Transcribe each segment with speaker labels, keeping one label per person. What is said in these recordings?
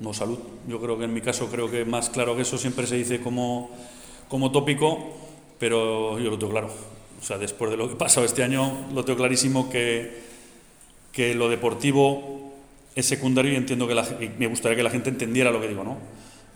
Speaker 1: no salud. Yo creo que en mi caso, creo que más claro que eso siempre se dice como tópico, pero yo lo tengo claro. O sea, después de lo que ha pasado este año, lo tengo clarísimo que lo deportivo es secundario y entiendo y me gustaría que la gente entendiera lo que digo, ¿no?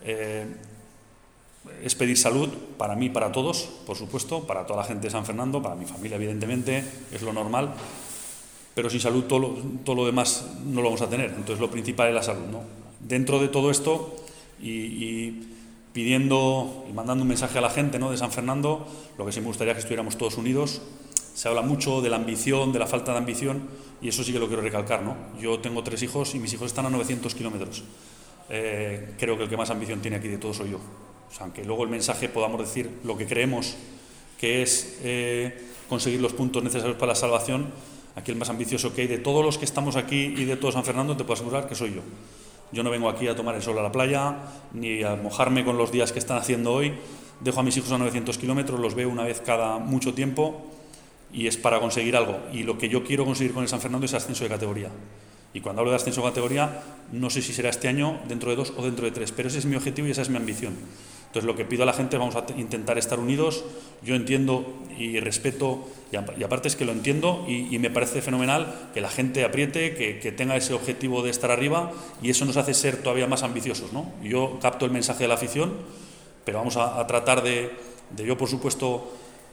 Speaker 1: Es pedir salud para mí, para todos, por supuesto, para toda la gente de San Fernando, para mi familia, evidentemente, es lo normal, pero sin salud todo lo demás no lo vamos a tener. Entonces lo principal es la salud, ¿no? Dentro de todo esto y pidiendo y mandando un mensaje a la gente, ¿no?, de San Fernando, lo que sí me gustaría es que estuviéramos todos unidos. Se habla mucho de la ambición, de la falta de ambición, y eso sí que lo quiero recalcar, ¿no? Yo tengo 3 hijos y mis hijos están a 900 kilómetros. Creo que el que más ambición tiene aquí de todos soy yo. O sea, aunque luego el mensaje podamos decir lo que creemos que es conseguir los puntos necesarios para la salvación, aquí el más ambicioso que hay de todos los que estamos aquí y de todo San Fernando, te puedo asegurar que soy yo. Yo no vengo aquí a tomar el sol a la playa, ni a mojarme con los días que están haciendo hoy. Dejo a mis hijos a 900 kilómetros, los veo una vez cada mucho tiempo y es para conseguir algo. Y lo que yo quiero conseguir con el San Fernando es ascenso de categoría. Y cuando hablo de ascenso de categoría, no sé si será este año, dentro de 2 o dentro de 3, pero ese es mi objetivo y esa es mi ambición. Entonces, lo que pido a la gente, vamos a intentar estar unidos. Yo entiendo y respeto, y aparte es que lo entiendo y me parece fenomenal que la gente apriete, que tenga ese objetivo de estar arriba, y eso nos hace ser todavía más ambiciosos, ¿no? Yo capto el mensaje de la afición, pero vamos a tratar de yo, por supuesto,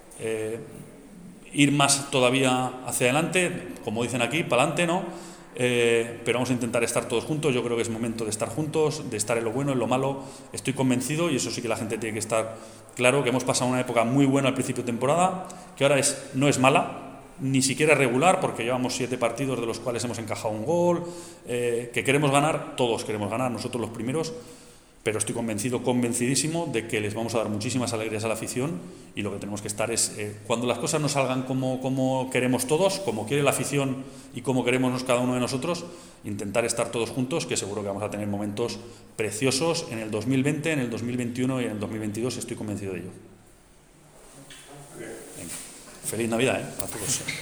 Speaker 1: ir más todavía hacia adelante, como dicen aquí, para adelante, ¿no? Pero vamos a intentar estar todos juntos. Yo creo que es momento de estar juntos, de estar en lo bueno, en lo malo. Estoy convencido, y eso sí que la gente tiene que estar claro, que hemos pasado una época muy buena al principio de temporada, que ahora no es mala, ni siquiera regular, porque llevamos 7 partidos de los cuales hemos encajado un gol, que queremos ganar, todos queremos ganar, nosotros los primeros, pero estoy convencidísimo de que les vamos a dar muchísimas alegrías a la afición, y lo que tenemos que estar es, cuando las cosas no salgan como queremos todos, como quiere la afición y como queremos cada uno de nosotros, intentar estar todos juntos, que seguro que vamos a tener momentos preciosos en el 2020, en el 2021 y en el 2022, estoy convencido de ello. Venga. Feliz Navidad, a todos.